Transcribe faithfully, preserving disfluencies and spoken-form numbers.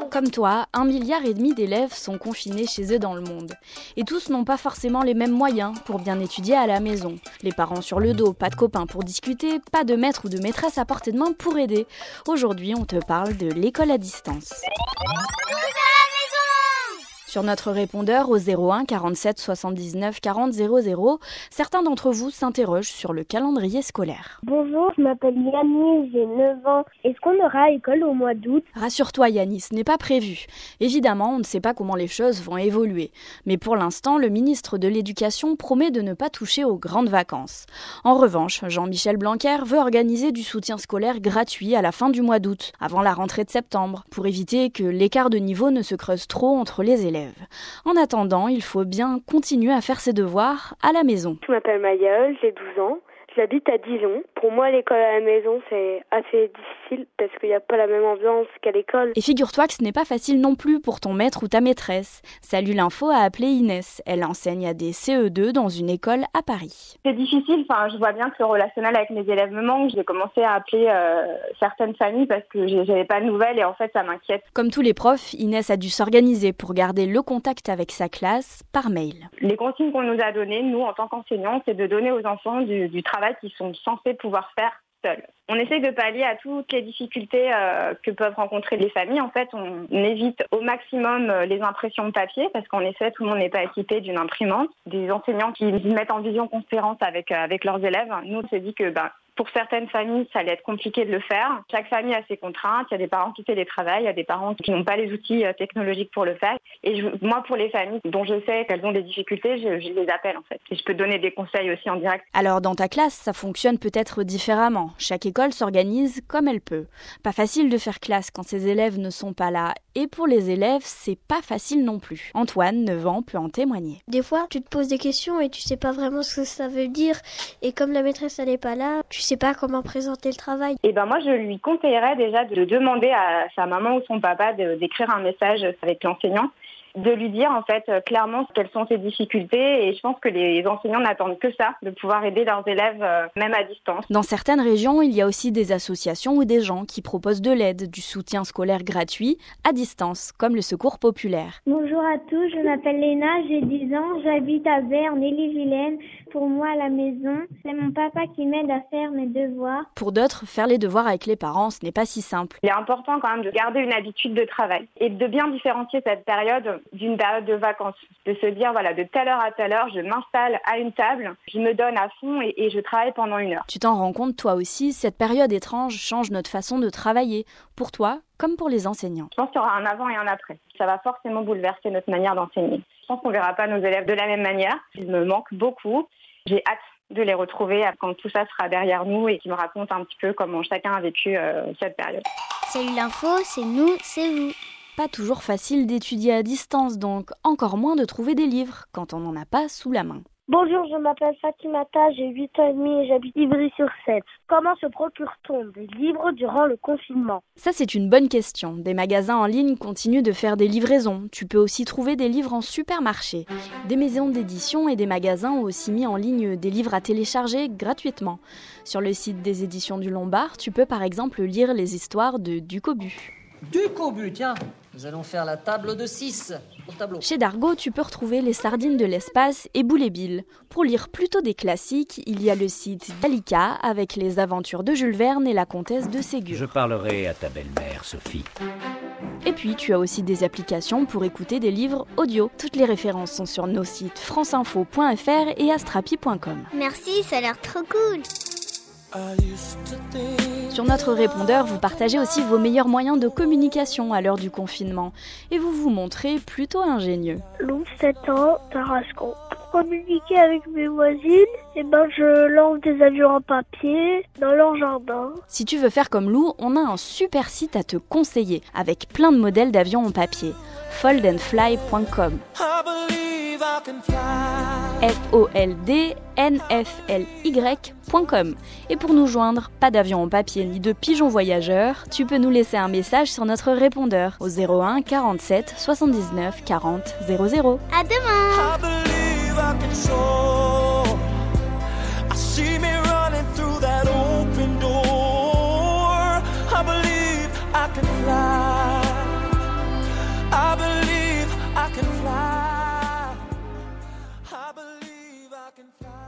Comme toi, un milliard et demi d'élèves sont confinés chez eux dans le monde. Et tous n'ont pas forcément les mêmes moyens pour bien étudier à la maison. Les parents sur le dos, pas de copains pour discuter, pas de maître ou de maîtresse à portée de main pour aider. Aujourd'hui, on te parle de l'école à distance. Sur notre répondeur au zéro un quarante-sept soixante-dix-neuf quarante zéro zéro, certains d'entre vous s'interrogent sur le calendrier scolaire. Bonjour, je m'appelle Yanis, j'ai neuf ans. Est-ce qu'on aura école au mois d'août ? Rassure-toi Yanis, ce n'est pas prévu. Évidemment, on ne sait pas comment les choses vont évoluer. Mais pour l'instant, le ministre de l'Éducation promet de ne pas toucher aux grandes vacances. En revanche, Jean-Michel Blanquer veut organiser du soutien scolaire gratuit à la fin du mois d'août, avant la rentrée de septembre, pour éviter que l'écart de niveau ne se creuse trop entre les élèves. En attendant, il faut bien continuer à faire ses devoirs à la maison. Je m'appelle Maïeul, j'ai douze ans. J'habite à Dijon. Pour moi, l'école à la maison, c'est assez difficile parce qu'il n'y a pas la même ambiance qu'à l'école. Et figure-toi que ce n'est pas facile non plus pour ton maître ou ta maîtresse. Salut l'info a appelé Inès. Elle enseigne à des C E deux dans une école à Paris. C'est difficile. Enfin, je vois bien que le relationnel avec mes élèves me manque. J'ai commencé à appeler euh, certaines familles parce que j'avais pas de nouvelles et en fait, ça m'inquiète. Comme tous les profs, Inès a dû s'organiser pour garder le contact avec sa classe par mail. Les consignes qu'on nous a données, nous, en tant qu'enseignants, c'est de donner aux enfants du, du travail qu'ils sont censés pouvoir faire seuls. On essaye de pallier à toutes les difficultés euh, que peuvent rencontrer les familles. En fait, on évite au maximum les impressions de papier parce qu'en effet, tout le monde n'est pas équipé d'une imprimante. Des enseignants qui mettent en visioconférence avec, avec leurs élèves. Nous, on s'est dit que ben, pour certaines familles, ça allait être compliqué de le faire. Chaque famille a ses contraintes. Il y a des parents qui télétravaillent, il y a des parents qui n'ont pas les outils technologiques pour le faire. Et je, moi, pour les familles dont je sais qu'elles ont des difficultés, je, je les appelle en fait. Et je peux donner des conseils aussi en direct. Alors, dans ta classe, ça fonctionne peut-être différemment. Chaque école s'organise comme elle peut. Pas facile de faire classe quand ses élèves ne sont pas là. Et pour les élèves, c'est pas facile non plus. Antoine, neuf ans, peut en témoigner. Des fois, tu te poses des questions et tu sais pas vraiment ce que ça veut dire. Et comme la maîtresse, elle est pas là, tu sais pas comment présenter le travail. Et ben moi, je lui conseillerais déjà de demander à sa maman ou son papa de, d'écrire un message avec l'enseignant, de lui dire en fait clairement quelles sont ses difficultés et je pense que les enseignants n'attendent que ça, de pouvoir aider leurs élèves euh, même à distance. Dans certaines régions, il y a aussi des associations ou des gens qui proposent de l'aide, du soutien scolaire gratuit à distance, comme le Secours populaire. Bonjour à tous, je m'appelle Léna, j'ai dix ans, j'habite à Vert, en Ille-et-Vilaine. Pour moi, à la maison, c'est mon papa qui m'aide à faire mes devoirs. Pour d'autres, faire les devoirs avec les parents, ce n'est pas si simple. Il est important quand même de garder une habitude de travail et de bien différencier cette période d'une période de vacances. De se dire, voilà, de telle heure à telle heure, je m'installe à une table, je me donne à fond et, et je travaille pendant une heure. Tu t'en rends compte toi aussi, cette période étrange change notre façon de travailler. Pour toi, comme pour les enseignants. Je pense qu'il y aura un avant et un après. Ça va forcément bouleverser notre manière d'enseigner. Je pense qu'on ne verra pas nos élèves de la même manière. Ils me manquent beaucoup. J'ai hâte de les retrouver quand tout ça sera derrière nous et qu'ils me racontent un petit peu comment chacun a vécu euh, cette période. Salut l'info, c'est nous, c'est vous. Pas toujours facile d'étudier à distance, donc encore moins de trouver des livres quand on n'en a pas sous la main. Bonjour, je m'appelle Fatimata, j'ai huit ans et demi et j'habite Ivry-sur-Seine. Comment se procure-t-on des livres durant le confinement ? Ça, c'est une bonne question. Des magasins en ligne continuent de faire des livraisons. Tu peux aussi trouver des livres en supermarché. Des maisons d'édition et des magasins ont aussi mis en ligne des livres à télécharger gratuitement. Sur le site des éditions du Lombard, tu peux par exemple lire les histoires de Ducobu. Ducobu, tiens, nous allons faire la table de six au tableau. Chez Dargaud, tu peux retrouver Les Sardines de l'espace et Boule et Bill. Pour lire plutôt des classiques, il y a le site Gallica avec les aventures de Jules Verne et la comtesse de Ségur. Je parlerai à ta belle-mère, Sophie. Et puis, tu as aussi des applications pour écouter des livres audio. Toutes les références sont sur nos sites franceinfo point f r et astrapi point com. Merci, ça a l'air trop cool. Sur notre répondeur, vous partagez aussi vos meilleurs moyens de communication à l'heure du confinement. Et vous vous montrez plutôt ingénieux. Lou, sept ans, Tarascon. Pour communiquer avec mes voisines, eh ben, je lance des avions en papier dans leur jardin. Si tu veux faire comme Lou, on a un super site à te conseiller, avec plein de modèles d'avions en papier. fold and fly point com. F O L D N F L Y point com. Et pour nous joindre, pas d'avion en papier ni de pigeons voyageurs, tu peux nous laisser un message sur notre répondeur au zéro un quarante-sept soixante-dix-neuf quarante zéro zéro. À demain. I can fly.